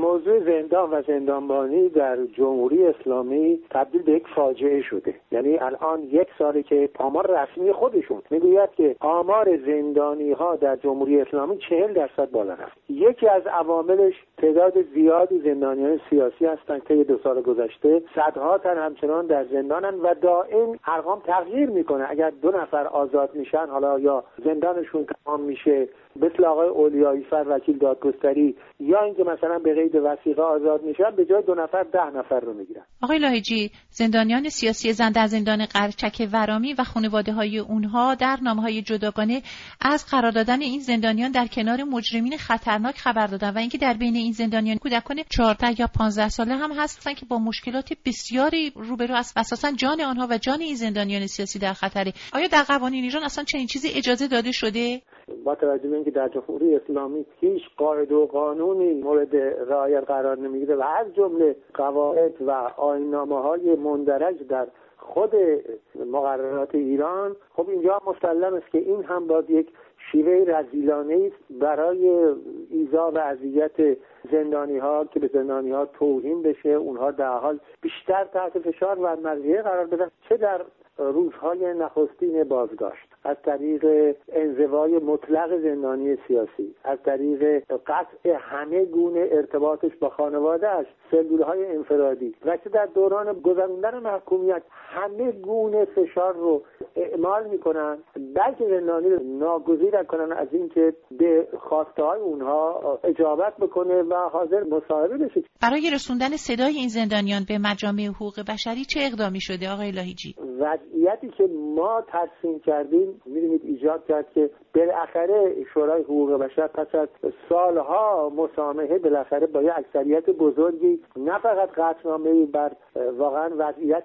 موضوع زندان و زندانبانی در جمهوری اسلامی تبدیل به یک فاجعه شده. یعنی الان 1 ساله که آمار رسمی خودشون میگوید که آمار زندانی ها در جمهوری اسلامی 40% بالا رفت. یکی از عواملش تعداد زیادی زندانیان سیاسی هستند که 2 سال گذشته صدها تن همچنان در زندانن و دائم ارقام تغییر میکنه. اگر 2 نفر آزاد میشن، حالا یا زندانشون تمام میشه مثل آقای اولیایی فر وکیل دادگستری، یا اینکه مثلا به قید وثیقه آزاد میشن، به جای 2 نفر 10 نفر رو میگیرن. آقای لاهیجی، زندانیان سیاسی زند در زندان قرچک ورامی و خانواده‌های اونها در نامه‌های جداگانه از قرار دادن این زندانیان در کنار مجرمین خطرناک خبر دادن و اینکه در بین این زندانیان کودکان 14 یا 15 ساله هم هستن که با مشکلات بسیاری روبرو است و اساساً جان آنها و جان این زندانیان سیاسی در خطره. آیا در قوانین ایران اصلا چنین چیزی اجازه داده شده؟ با توجه به اینکه در جمهوری اسلامی هیچ قاعده و قانونی مورد رعایت قرار نمیگیره و از جمله قواعد و آیین‌نامه‌های مندرج در خود مقررات ایران، خب اینجا مسلم است که این هم باید یک شیوه رذیلانه است برای ایذا و اذیت زندانی‌ها که به زندانی‌ها توهین بشه، اونها در حال بیشتر تحت فشار و مضیعه قرار بدن، چه در روزهای نخستین بازداشت، از طریق انزوای مطلق زندانی سیاسی، از طریق قطع همه گونه ارتباطش با خانواده‌اش، سلول‌های انفرادی، و چه در دوران گذراندن محکومیت همه گونه فشار رو اعمال میکنن، بلکه زندانی رو ناگزیر کنن از اینکه به خواسته‌های اونها اجابت بکنه و حاضر مصاحبه بشه. برای رسوندن صدای این زندانیان به مجامع حقوق بشری چه اقدامی شده آقای لاهیجی؟ وضعیتی که ما ترسیم کردیم می‌بینید ایجاد کرد که بالاخره شورای حقوق بشر پس از سالها مسامحه بالاخره با یک اکثریت بزرگی نه فقط قطعنامه‌ای بر واقعا وضعیت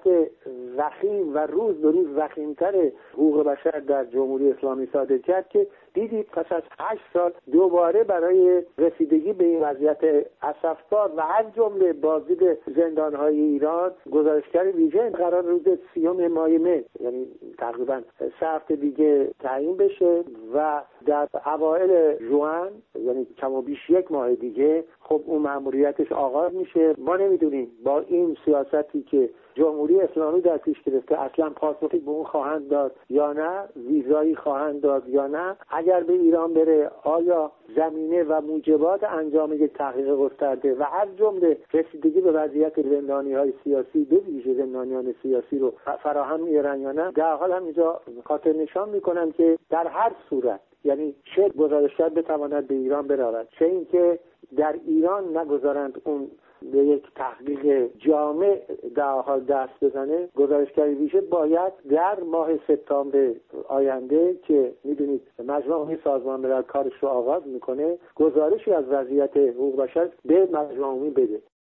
وخیم و روز به روز وخیم‌تر حقوق بشر در جمهوری اسلامی صادر کرد که دیدید پس از 8 سال دوباره برای رسیدگی به این وضعیت اسفبار و از جمله بازدید زندان‌های ایران گزارشگر ویژه قرار روز 30 ماه یعنی تقریبا 3 هفته دیگه تعیین بشه و در اوایل ژوئن یعنی کم و بیش 1 ماه دیگه خب اون مأموریتش آغاز میشه. ما نمیدونیم با این سیاستی که جمهوری اسلامی در پیش گرفته اصلا پاسخی به اون خواهند داد یا نه، ویزایی خواهند داد یا نه، اگر به ایران بره آیا زمینه و موجبات انجام یک تحقیق گسترده و از جمله رسیدگی به وضعیت زندانی‌های سیاسی، به ویژه زندانیان سیاسی رو فراهم میارن یا نه. در حال هم اینجا خاطر نشان میکنن که در هر صورت، یعنی چه گزارشگر بتواند به ایران برود، چه اینکه در ایران نگذارند اون به یک تحقیق جامع در حال دست بزنه، گزارشگر ویژه باید در ماه سپتامبر آینده که میدونید مجمع عمومی سازمان ملل کارش رو آغاز میکنه، گزارشی از وضعیت حقوق بشر به مجمع عمومی بده.